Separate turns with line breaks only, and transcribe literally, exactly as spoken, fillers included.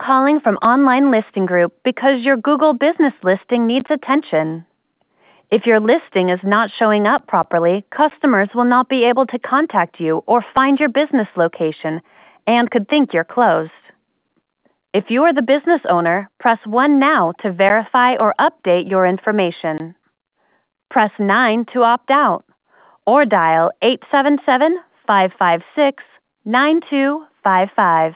calling from Online Listing Group because your Google business listing needs attention. If your listing is not showing up properly, customers will not be able to contact you or find your business location and could think you're closed. If you are the business owner, press one now to verify or update your information. Press nine to opt out, or dial eight seven seven, five five six, nine two five five.